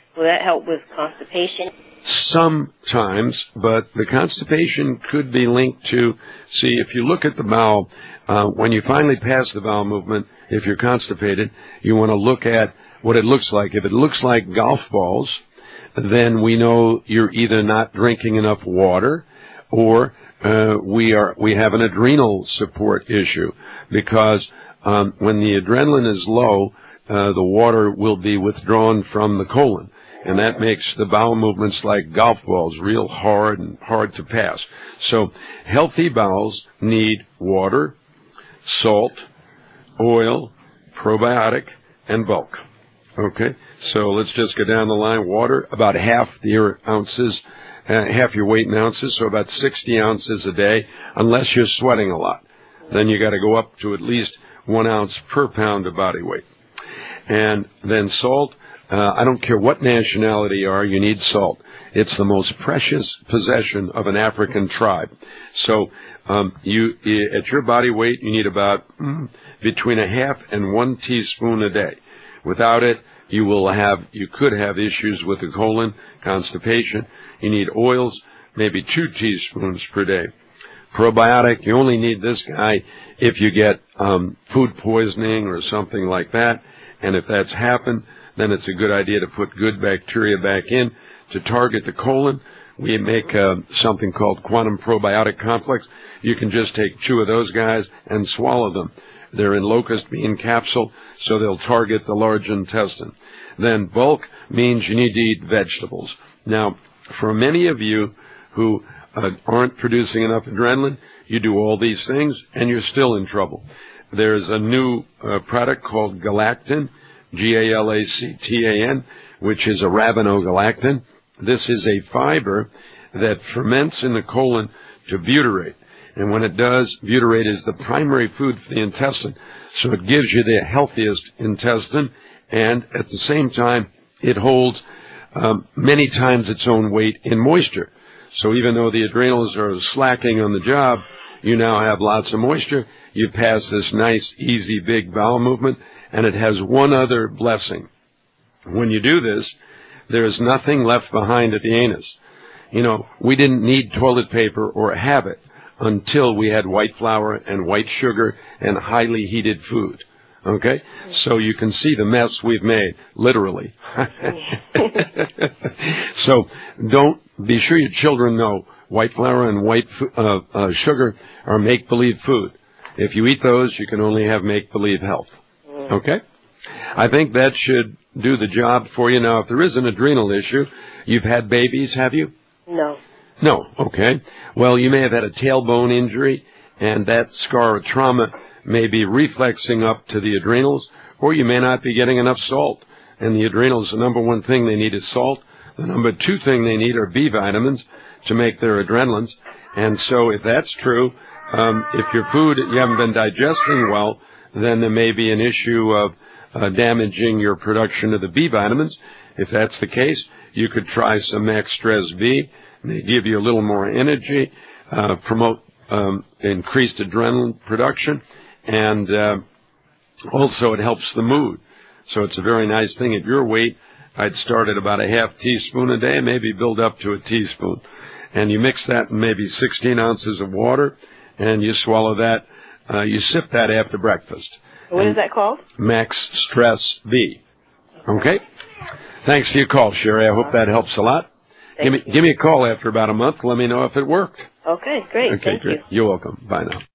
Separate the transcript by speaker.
Speaker 1: Will that help with constipation?
Speaker 2: Sometimes, but the constipation could be linked to, see, if you look at the bowel, when you finally pass the bowel movement, if you're constipated, you want to look at what it looks like. If it looks like golf balls, then we know you're either not drinking enough water or we have an adrenal support issue, because when the adrenaline is low, the water will be withdrawn from the colon, and that makes the bowel movements like golf balls real hard and hard to pass. So healthy bowels need water, salt, oil, probiotic, and bulk. Okay, so let's just go down the line. Water, about half your weight in ounces, so about 60 ounces a day, unless you're sweating a lot. Then you got to go up to at least 1 ounce per pound of body weight. And then salt, I don't care what nationality you are, you need salt. It's the most precious possession of an African tribe. So at your body weight, you need about between a half and 1 teaspoon a day. Without it, you could have issues with the colon, constipation. You need oils, maybe 2 teaspoons per day. Probiotic, you only need this guy if you get food poisoning or something like that. And if that's happened, then it's a good idea to put good bacteria back in to target the colon. We make something called quantum probiotic complex. You can just take 2 of those guys and swallow them. They're in locust bean capsule, so they'll target the large intestine. Then bulk means you need to eat vegetables. Now, for many of you who aren't producing enough adrenaline, you do all these things and you're still in trouble. There's a new product called Galactin, Galactan, which is a ravenogalactin. This is a fiber that ferments in the colon to butyrate. And when it does, butyrate is the primary food for the intestine. So it gives you the healthiest intestine, and at the same time, it holds many times its own weight in moisture. So even though the adrenals are slacking on the job, you now have lots of moisture. You pass this nice, easy, big bowel movement, and it has one other blessing. When you do this, there is nothing left behind at the anus. You know, we didn't need toilet paper or have it until we had white flour and white sugar and highly heated food. Okay? So you can see the mess we've made, literally. So be sure your children know white flour and white sugar are make-believe food. If you eat those, you can only have make-believe health. Okay? I think that should do the job for you. Now, if there is an adrenal issue, you've had babies, have you?
Speaker 1: No.
Speaker 2: No, okay. Well, you may have had a tailbone injury, and that scar or trauma may be reflexing up to the adrenals, or you may not be getting enough salt. And the adrenals, the number 1 thing they need is salt. The number 2 thing they need are B vitamins to make their adrenalines. And so if that's true, if your food, you haven't been digesting well, then there may be an issue of damaging your production of the B vitamins. If that's the case, you could try some Max Stress B. They give you a little more energy, promote increased adrenaline production, and also it helps the mood. So it's a very nice thing. At your weight, I'd start at about a half teaspoon a day, maybe build up to a teaspoon. And you mix that in maybe 16 ounces of water, and you swallow that. You sip that after breakfast.
Speaker 1: What is that called?
Speaker 2: Max Stress B. Okay? Thanks for your call, Sherry. I hope that helps a lot. Give me a call after about a month. Let me know if it worked.
Speaker 1: Okay, great.
Speaker 2: Okay,
Speaker 1: Thank
Speaker 2: great.
Speaker 1: you.
Speaker 2: You're welcome. Bye now.